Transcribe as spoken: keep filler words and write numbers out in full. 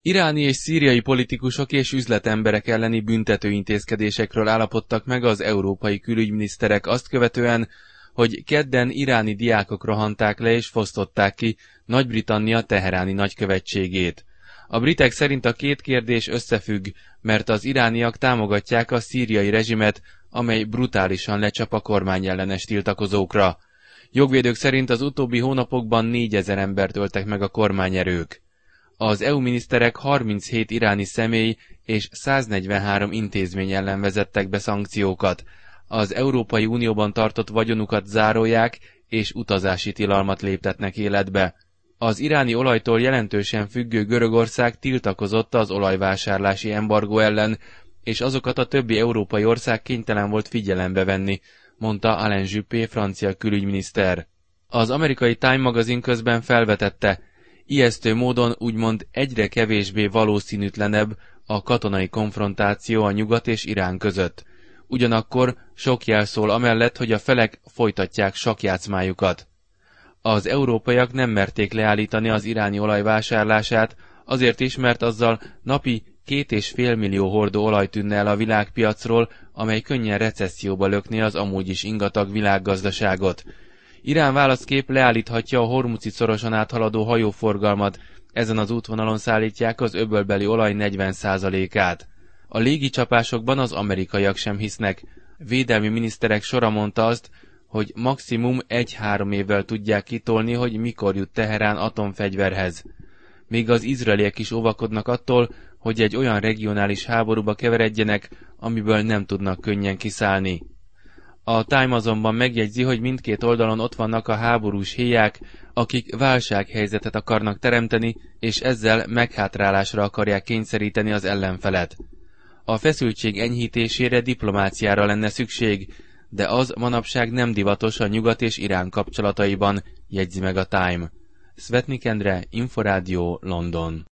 Iráni és szíriai politikusok és üzletemberek elleni büntető intézkedésekről állapodtak meg az európai külügyminiszterek azt követően, hogy kedden iráni diákok rohanták le és fosztották ki Nagy-Britannia teheráni nagykövetségét. A britek szerint a két kérdés összefügg, mert az irániak támogatják a szíriai rezsimet, amely brutálisan lecsap a kormányellenes tiltakozókra. Jogvédők szerint az utóbbi hónapokban négyezer embert öltek meg a kormányerők. Az é u miniszterek harminchét iráni személy és száznegyvenhárom intézmény ellen vezettek be szankciókat. Az Európai Unióban tartott vagyonukat zárolják és utazási tilalmat léptetnek életbe. Az iráni olajtól jelentősen függő Görögország tiltakozott az olajvásárlási embargó ellen, és azokat a többi európai ország kénytelen volt figyelembe venni, mondta Alain Juppé francia külügyminiszter. Az amerikai Time magazin közben felvetette, ijesztő módon úgymond egyre kevésbé valószínűtlenebb a katonai konfrontáció a Nyugat és Irán között. Ugyanakkor sok jel szól amellett, hogy a felek folytatják sakkjátszmájukat. Az európaiak nem merték leállítani az iráni olaj vásárlását, azért is, mert azzal napi két és fél millió hordó olaj tűnne el a világpiacról, amely könnyen recesszióba lökné az amúgy is ingatag világgazdaságot. Irán válaszképp leállíthatja a Hormuzi szoroson áthaladó hajóforgalmat, ezen az útvonalon szállítják az öbölbeli olaj negyven százalékát. A légicsapásokban az amerikaiak sem hisznek. Védelmi miniszterek sora mondta azt, hogy maximum egy-három évvel tudják kitolni, hogy mikor jut Teherán atomfegyverhez. Még az izraeliek is óvakodnak attól, hogy egy olyan regionális háborúba keveredjenek, amiből nem tudnak könnyen kiszállni. A Time azonban megjegyzi, hogy mindkét oldalon ott vannak a háborús héják, akik válsághelyzetet akarnak teremteni, és ezzel meghátrálásra akarják kényszeríteni az ellenfelet. A feszültség enyhítésére diplomáciára lenne szükség, de az manapság nem divatos a Nyugat és Irán kapcsolataiban, jegyzi meg a Time. Szvetnik Endre, Inforádió, London.